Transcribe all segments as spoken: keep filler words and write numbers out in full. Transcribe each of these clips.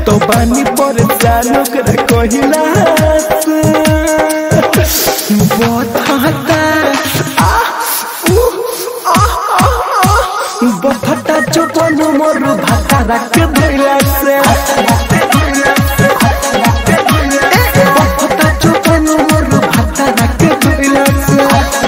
तो बानी पर जानो कर कहिला से बथता आ उ आ आ बथता चोपन मोर भाता रख धइला से बथता चोपन मोर भाता रख धइला से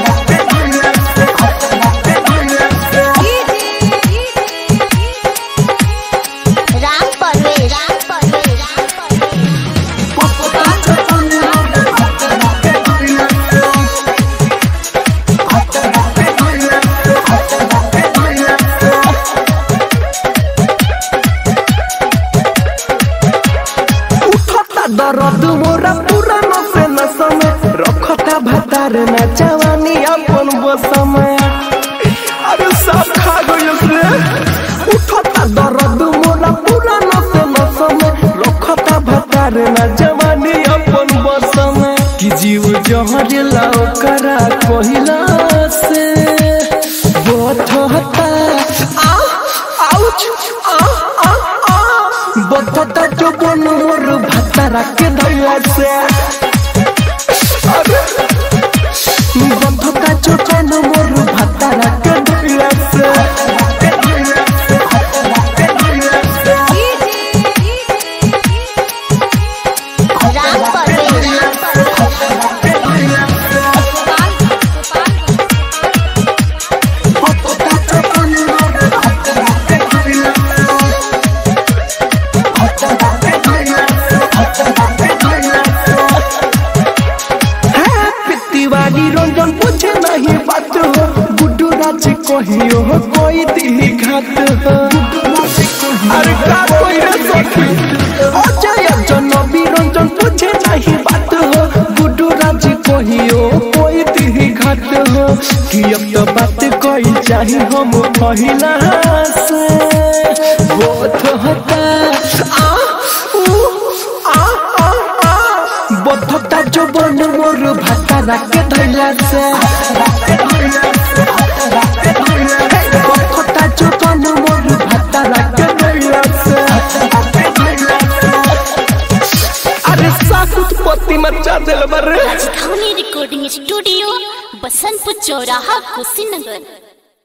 दर्द मोरा पूरा नसे नस में रखता भतार न जवानी अपन बस में अरे सब खा गयो रे उठता दर्द मोरा पूरा नसे नस में रखता भतार न जवानी अपन बस में कि जीव जहर लाओ करा कहिला से बथता आ आउच आ आ आ बथता जो बन मोर भाता रख धइला से अरे बथता जो बन मोर भाता रख धइला से रंजन पूछे नहीं बात हो गुड्डू राज कहियो हो कोई दिली घात हो अरे का कोई रे सखी अजय जनबी रंजन पूछे नहीं बात हो गुड्डू राज कहियो कोई दिली घात हो कि अब तो बात कोई चाही हम पहिला से बहुत होता आ उ आ आ आ बथता जो बन मोर भाता रख धइला से बथता जो बन मोर भाता रख धइला से अरे साकुत पति मचा देल बरे। राजधानी रिकॉर्डिंग स्टूडियो बसंतपुर चौराहा कुशीनगर।